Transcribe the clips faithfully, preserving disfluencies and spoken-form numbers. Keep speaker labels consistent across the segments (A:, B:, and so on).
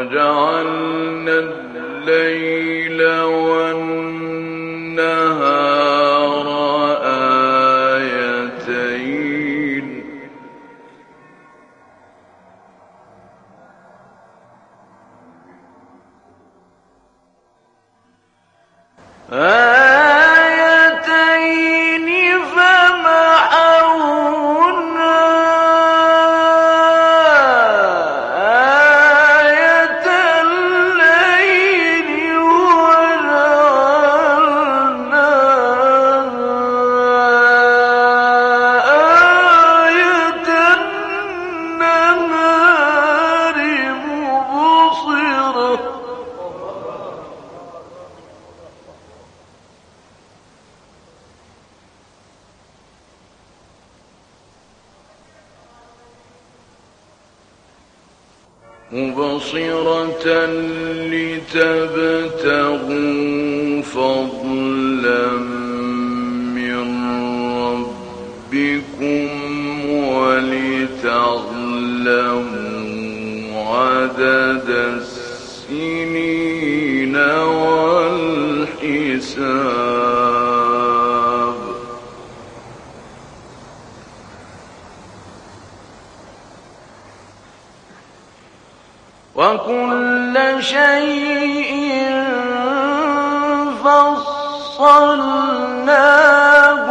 A: وجعلنا الليل والنهار آيتين آيتين فمحونا آية الليل وجعلنا آية النهار مبصرة مبصرة لتبتغوا فضلا من ربكم ولتعلموا عدد السنين والحساب وكل شيء فصلناه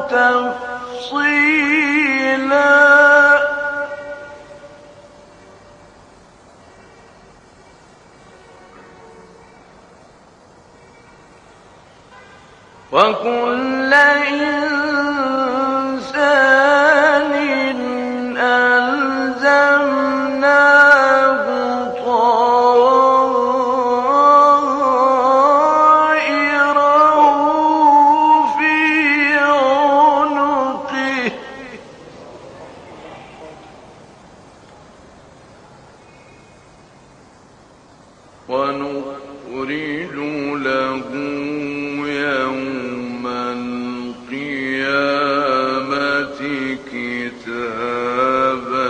A: تفصيلا وكل إنسان ألزمناه طائره في عنقه ونخرج له يوم القيامة كتابا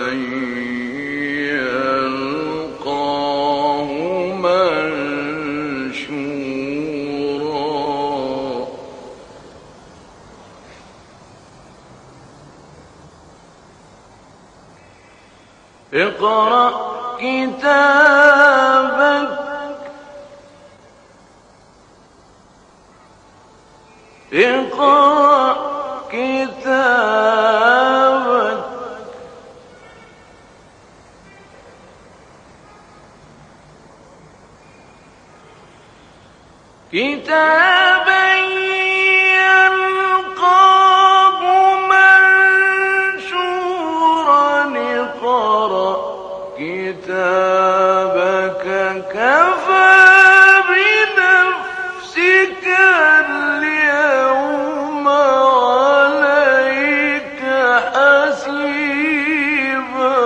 A: يلقاه منشورا اقرأ كتابك اقرأ كتابك كتابا يلقاه منشورا اقرأ كتابك كفى بنفسك اليوم عليك حسيبا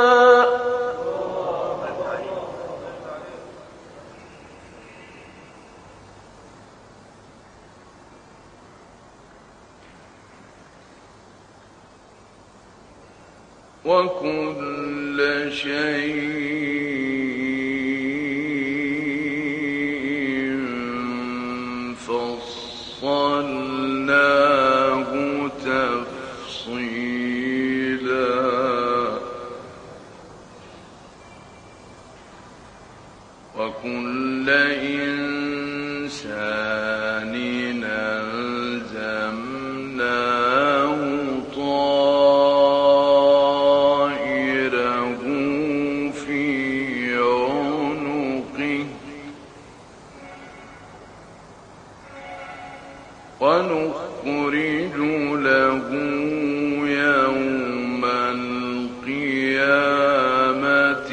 A: وكل شيء فصلناه تفصيلا وكل إنسان ألزمناه طائره في عنقه ونخرج له يوم القيامة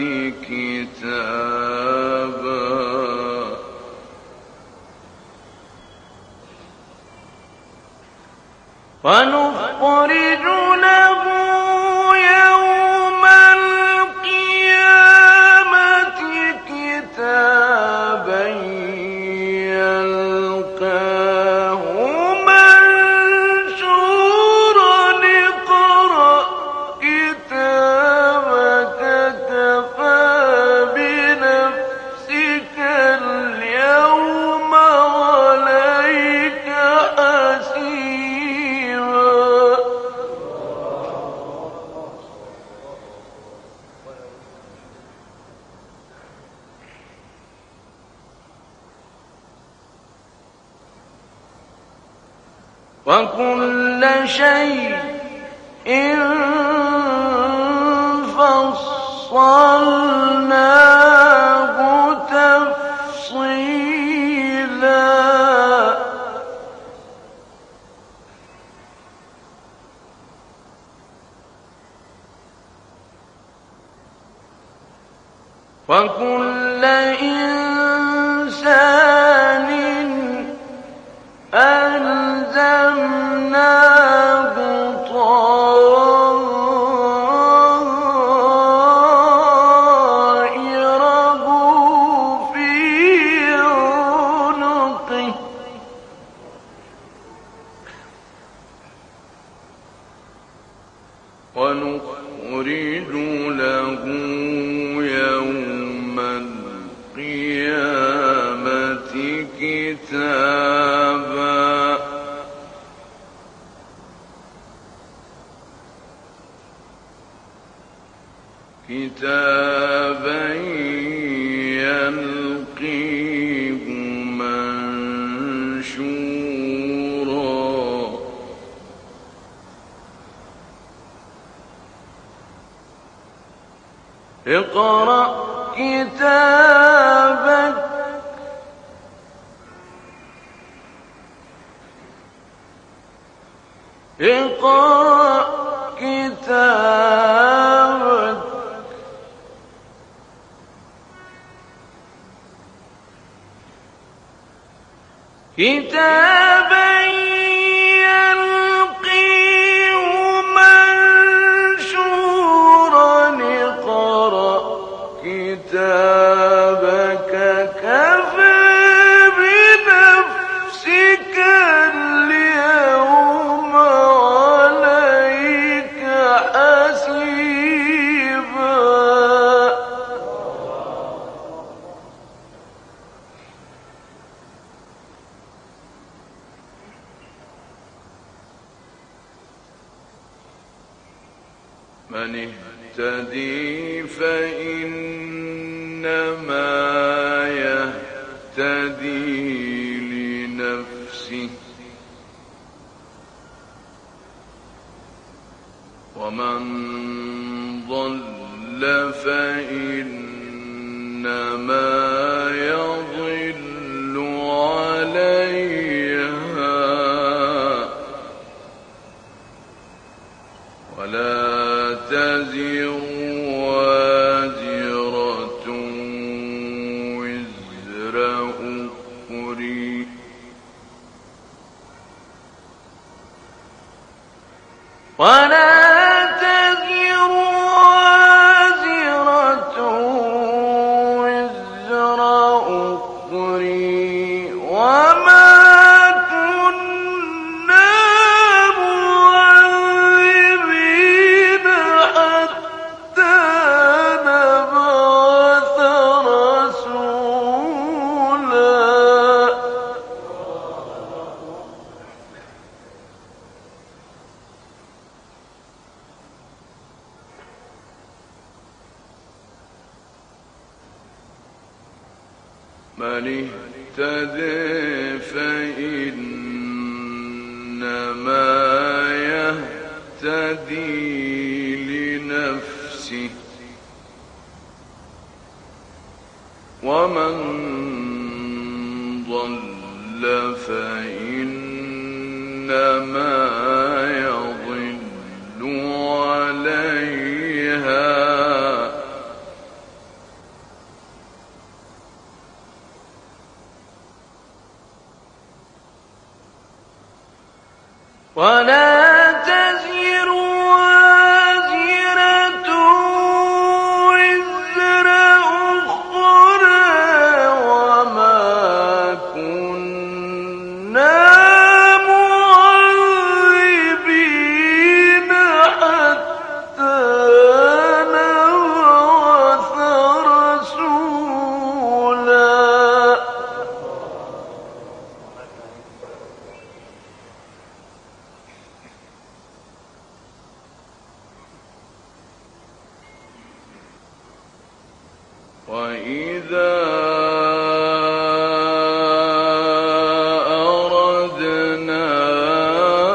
A: كتابا ونخرج له يوم القيامة كتابا يلقاه منشورا اقرأ كتابك كفى بنفسك وكل شيء فصلناه تفصيلا وكل إنسان ألزمناه طائره في عنقه ونخرج له يوم القيامة كتابا كتابا يلقيه منشورا اقرأ كتابك اقرأ كتابك كتابا يلقيه منشورا اقرأ كتابك كفى بنفسك اليوم عليك حسيبا من اهتدي فإنما يهتدي لنفسه ومن ضل فإنما يضل عليها ولا تزر وازرة وزر أخرى ولا تزر وازرة وزر أخرى وما كنا معذبين حتى نبعث رسولا من اهتدى فإنما يهتدي لنفسه ومن ضل فإنما يضل عليها ولا تزر وازرة وزر أخرى وما كنا معذبين حتى نبعث رسولا وإذا أردنا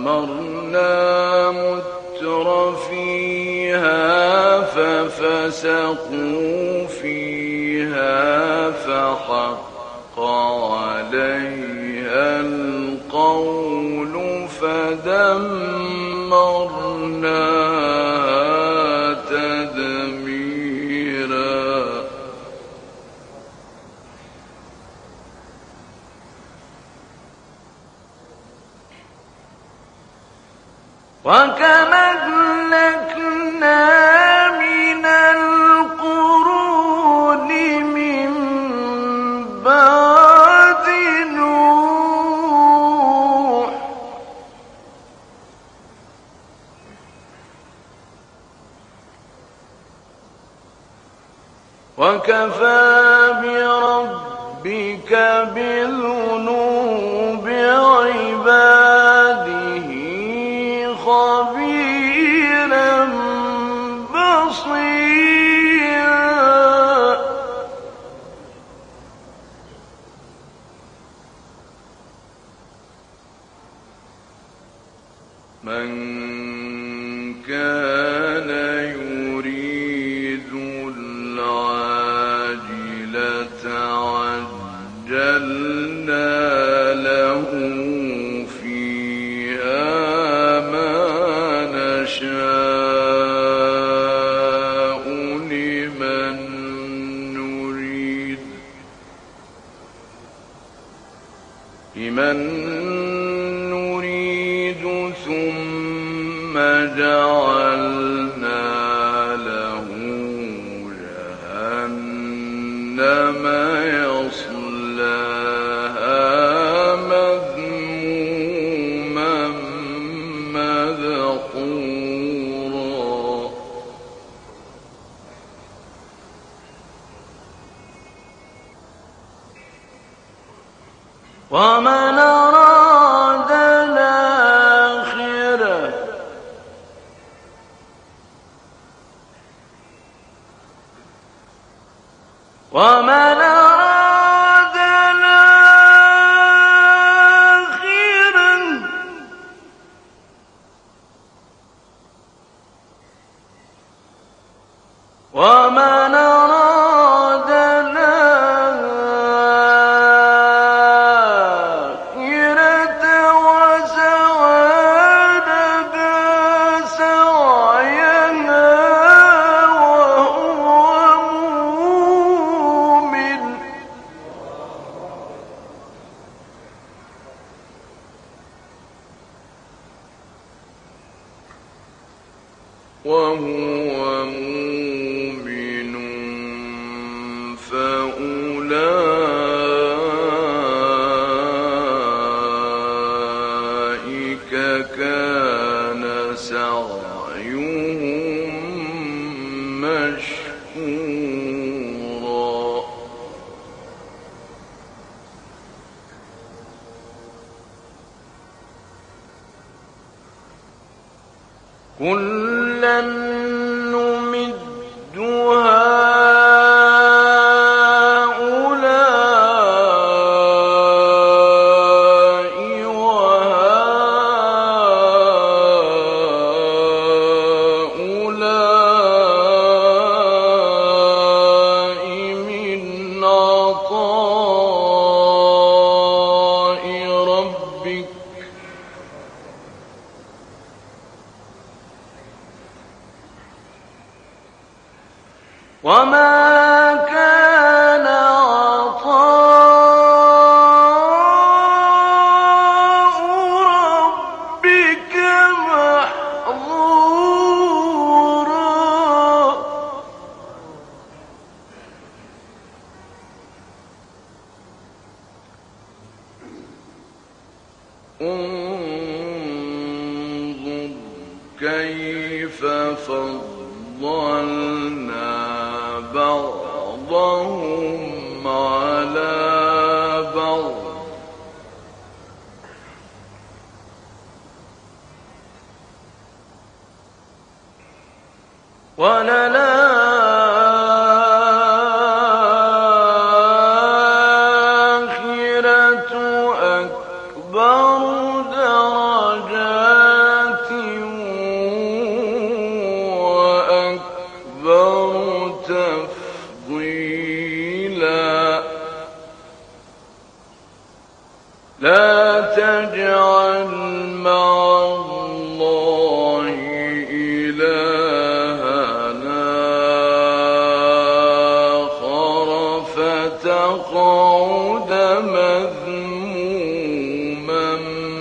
A: فأمرنا متر فيها ففسقوا فيها فحق عليها القول فدمرناها تدميرا. وكم أهلكنا من القرون من بعد نوح وكفى بربك بذنوب عباده خبيرا بصيرا. من كان يريد العاجلة عجلنا له نشاء لمن نريد لمن نريد ثم جعلنا له جهنم يصلاها مذموما مدحورا. ومن أراد الآخرة ومن أراد الآخرة ومن أراد الآخرة وسعى لها سعيها وهو مؤمن وهو مؤمن فأولئك كان سعيهم مشكورا. كلا نمد هؤلاء وهؤلاء من عطاء ربك وما كان عطاء ربك محظورا. انظر كيف فضلنا بعضهم على بعض وللآخرة أكبر درجات تفضيلا لا تجعل مع الله إلهنا آخر فتقعد مذموما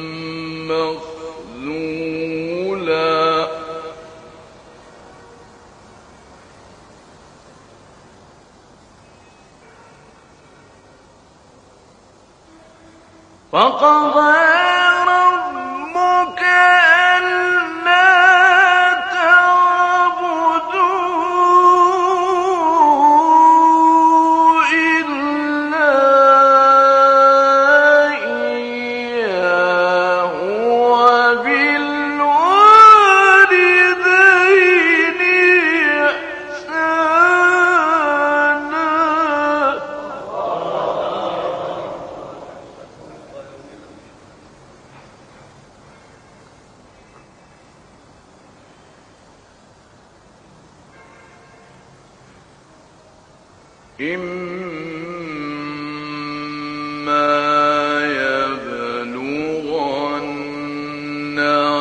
A: مخذولا وقضى ربك ألا تعبدوا إلا إياه وبالوالدين إحسانا إما يبلغن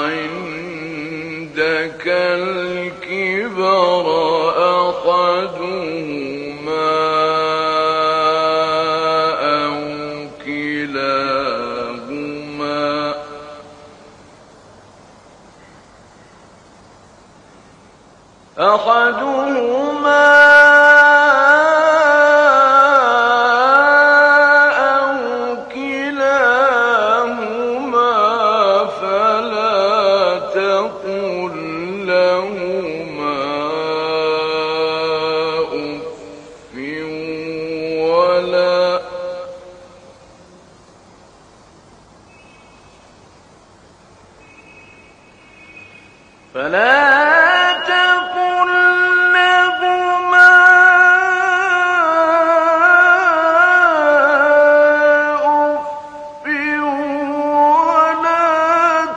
A: عندك الكبر أحدهما أو كلاهما أحدهما فلا تقل لهما أف ولا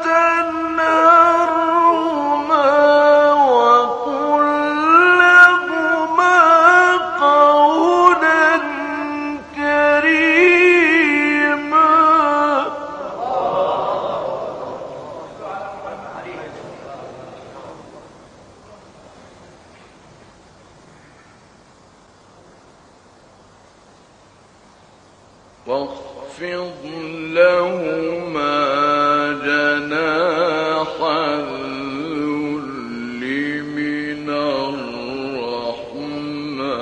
A: تنهرهما وقل لهما قولا كريما واخفض لهما جناح الذل من الرحمة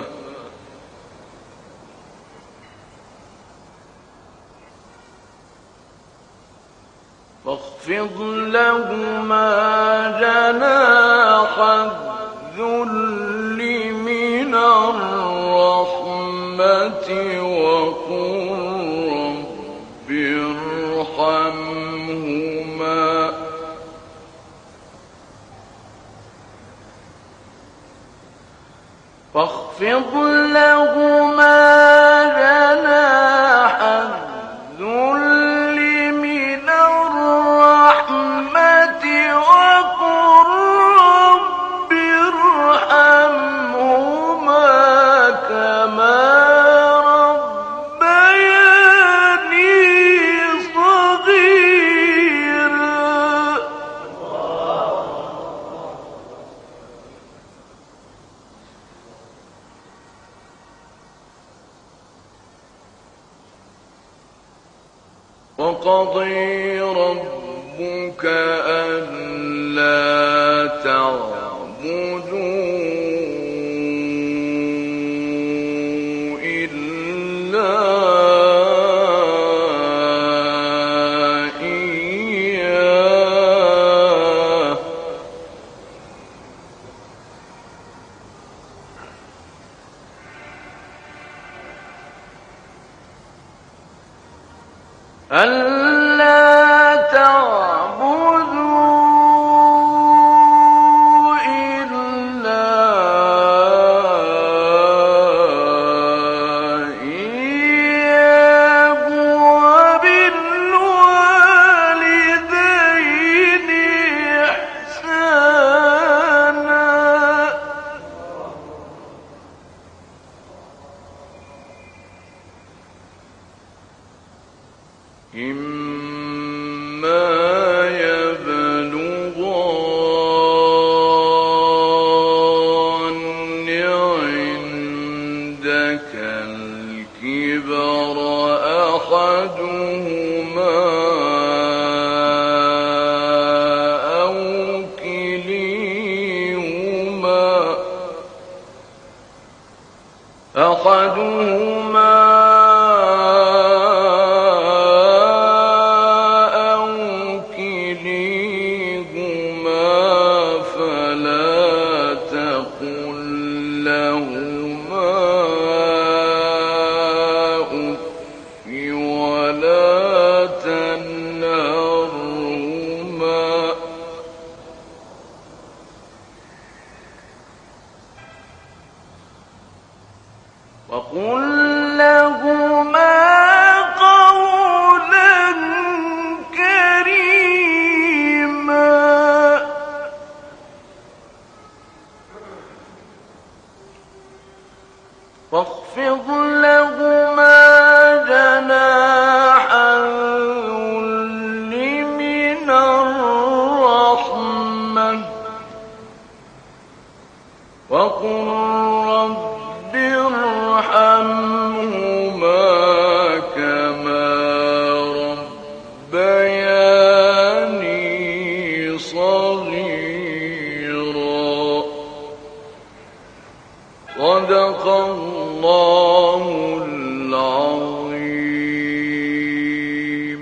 A: واخفض لهما جناح الذل من الرحمة وقل رب ارحمهما واخفض لهما جناح الذل من الرحمة وقل رب ارحمهما كما وقضي ربك ألا تعبدوا إلا إياه ألا تعبدوا إلا إياه وبالوالدين إحسانا إما يبلغن عندك الكبر أحدهما أو كليهما أحدهما وقل لهما قولا كريما واخفض لهما جناح الذل من الرحمة وقل رب ارحمهما كما ربياني صغيرا. صدق الله العظيم.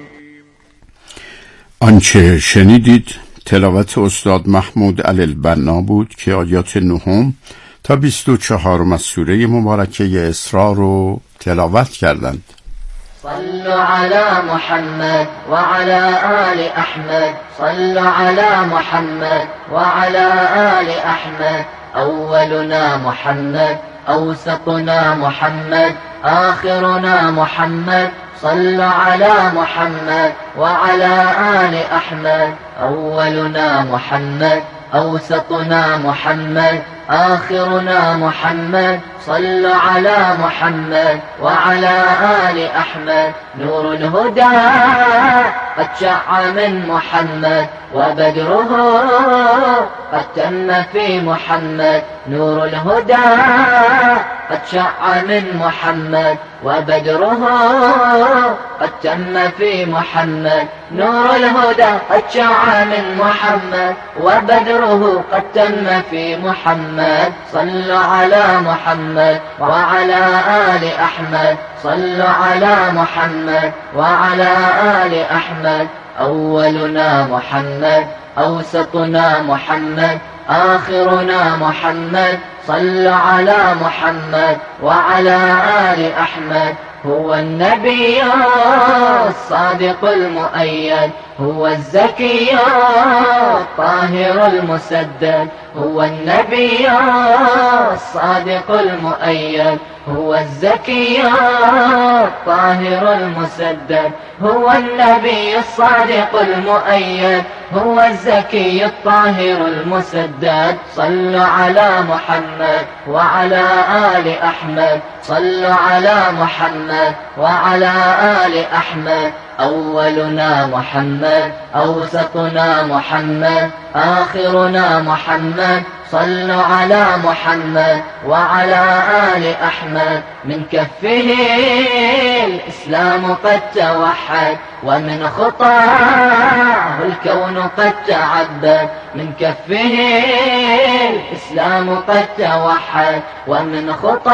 B: آنچه شنیدید تلاوت استاد محمود علی البنا بود که آیات نهم تا بیست و چهارم از سوره مبارکه اسراء رو تلاوت کردند.
C: صلوا على محمد وعلى آل أحمد صلوا على محمد وعلى آل أحمد أولنا محمد أوسطنا محمد آخرنا محمد صلوا على محمد وعلى آل أحمد أولنا محمد أوسطنا محمد آخرنا محمد صلوا على محمد وعلى آل أحمد نور الهدى قد شع من محمد وبدره قد تم في محمد نور الهدى قد شع من محمد وبدره قد تم في محمد نور الهدى قد شع من محمد وبدره قد تم في محمد صلوا على محمد وعلى آل أحمد صلوا على محمد وعلى آل أحمد أولنا محمد أوسطنا محمد آخرنا محمد صلوا على محمد وعلى آل أحمد هو النبي الصادق المؤيد هو الزكي الطاهر المسدد هو النبي الصادق المؤيد هو الزكي الطاهر المسدد هو النبي الصادق المؤيد هو الزكي الطاهر المسدد صلوا على محمد وعلى آل أحمد صلوا على محمد وعلى آل أحمد أولنا محمد أوسطنا محمد آخرنا محمد صلوا على محمد وعلى آل أحمد من كفه الإسلام قد توحد ومن خطاه الكون قد تعبد من كفه الإسلام قد توحد ومن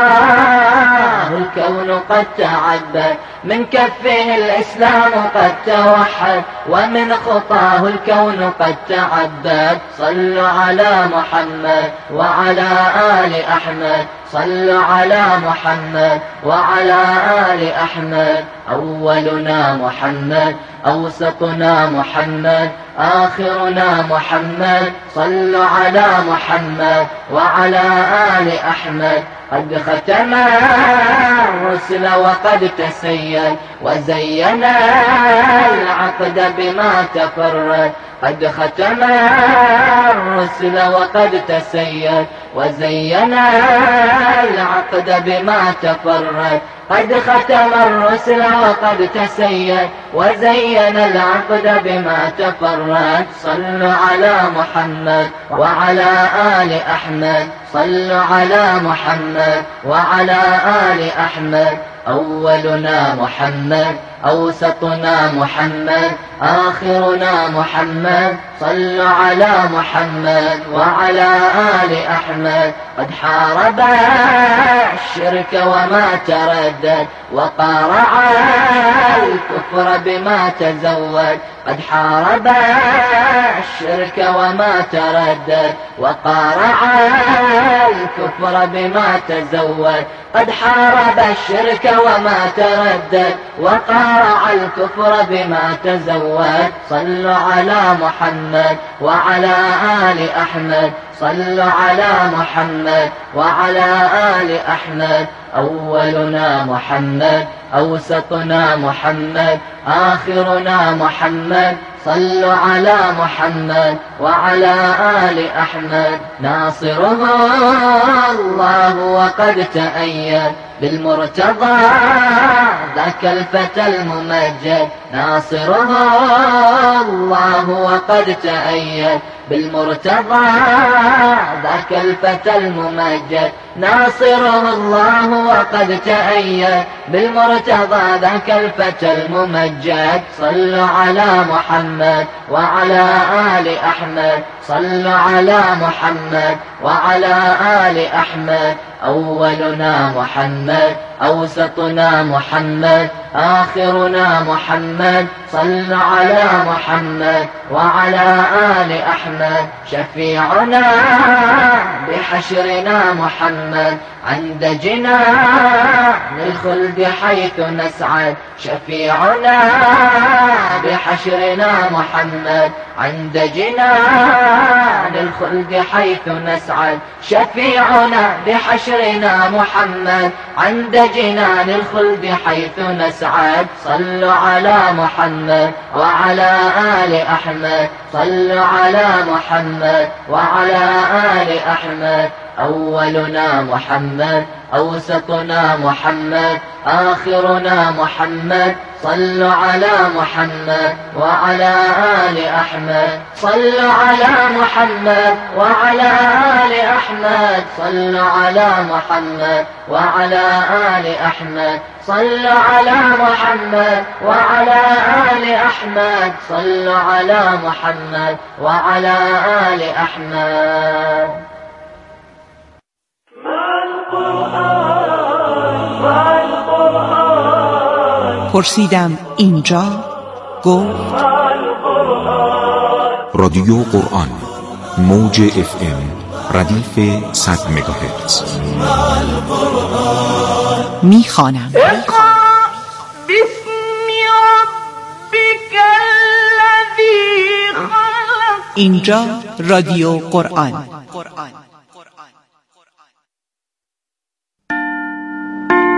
C: خطاه الكون قد تعبد من كفه الإسلام قد توحد ومن خطاه الكون قد تعبد صلوا على محمد وعلى آل أحمد صلوا على محمد وعلى آل أحمد أولنا محمد أوسطنا محمد آخرنا محمد صلوا على محمد وعلى آل أحمد قد ختم الرسل وقد تسيد وزين العقد بما تفرد قد ختم الرسل وقد تسيد وزين العقد بما تفرد قد ختم الرسل وقد تسيد وزين العقد بما تفرد صلوا على محمد وعلى آل أحمد صلوا على محمد وعلى آل أحمد أولنا محمد أوسطنا محمد آخرنا محمد صلوا على محمد وعلى آل أحمد قد حارب الشرك وما تردد وقارع الكفر بما تزود قد حارب الشرك وما تردد وقارع الكفر بما تزود قد حارب الشرك وما تردد وقارع الكفر بما تزود صلوا على محمد وعلى آل أحمد صلوا على محمد وعلى آل أحمد أولنا محمد أوسطنا محمد آخرنا محمد صلوا على محمد وعلى آل أحمد ناصره الله وقد تأيد بالمرتضى ذاك الفتى الممجد ناصره الله وقد تأيد بالمرتضى ذاك الفتى الممجد ناصره الله وقد تأيد بالمرتضى ذاك الفتى الممجد صلوا على محمد وعلى آل أحمد صلوا على محمد وعلى آل أحمد أولنا محمد أوسطنا محمد آخرنا محمد صلوا على محمد وعلى آل أحمد شفيعنا بحشرنا محمد عند جنان الخلد حيث نسعد شفيعنا بحشرنا محمد عند جنان الخلد حيث نسعد شفيعنا بحشرنا محمد عند جنان الخلد حيث نسعد صلوا على محمد وعلى آل أحمد صلوا على محمد وعلى آل أحمد أولنا محمد أوسطنا محمد آخرنا محمد صلوا على محمد وعلى آل أحمد صلوا على محمد وعلى آل أحمد صلوا على محمد وعلى آل أحمد صلوا على محمد وعلى آل أحمد صلوا على محمد وعلى آل أحمد
D: پرسیدم اینجا گفت
E: رادیو قرآن موج اف ام ردیف صد مگاهرتز
D: میخوانم اینجا رادیو قرآن